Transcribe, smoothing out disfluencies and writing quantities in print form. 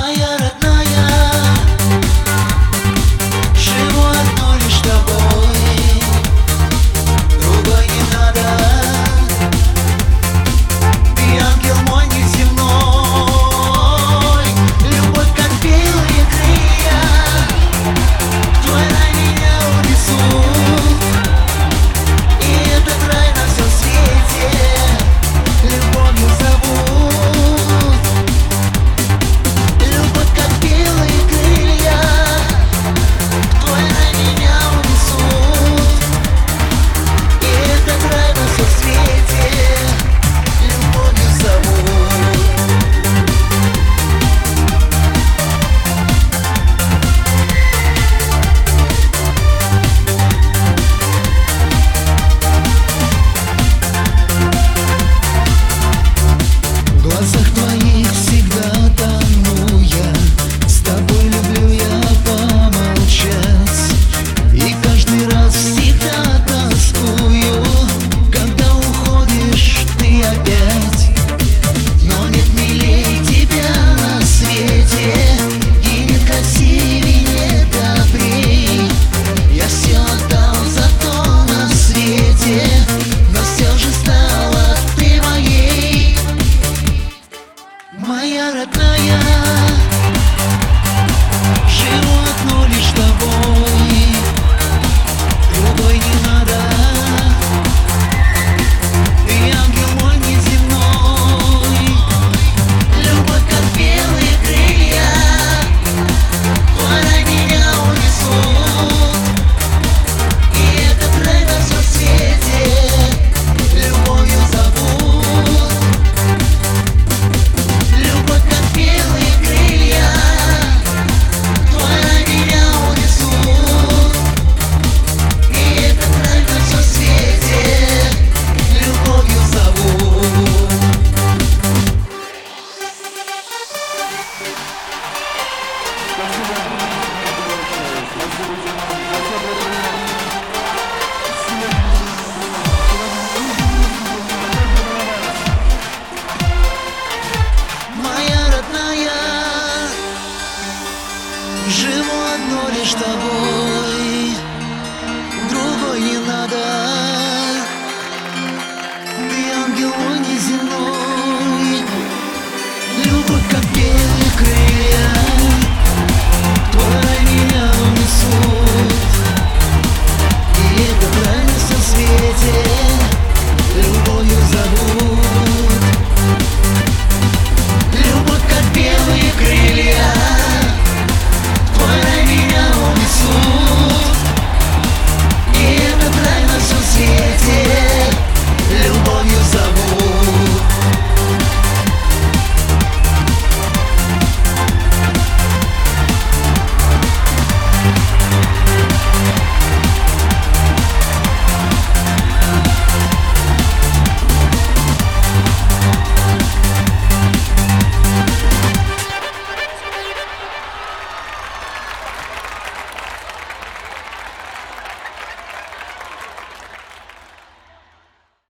Моя родная, живу одно лишь тобой, другой не надо. Ты ангел мой неземной, любовь как белые крылья, твой рай меня унесут, и этот рай на всем свете любовью зовут. Любовь как белые крылья, твой рай меня унесут, и этот рай на всем свете любовью зовут. В глазах твоих всегда тону я, с тобой люблю я помолчать, и каждый раз всегда тоскую, когда уходишь ты опять. Но нет милей тебя на свете, и нет красивей, нет добрей. Я все отдал за то на свете, но все же стала ты моей. Моя родная, живу одно лишь тобой, другой не надо. Ты ангел мой неземной, любовь как белые крылья, твой рай меня унесут, и этот рай на всем свете любовью зовут. Любовь как белые крылья, твой рай меня унесут, и этот рай на всем свете любовью зовут. Моя родная, живу одно лишь тобой.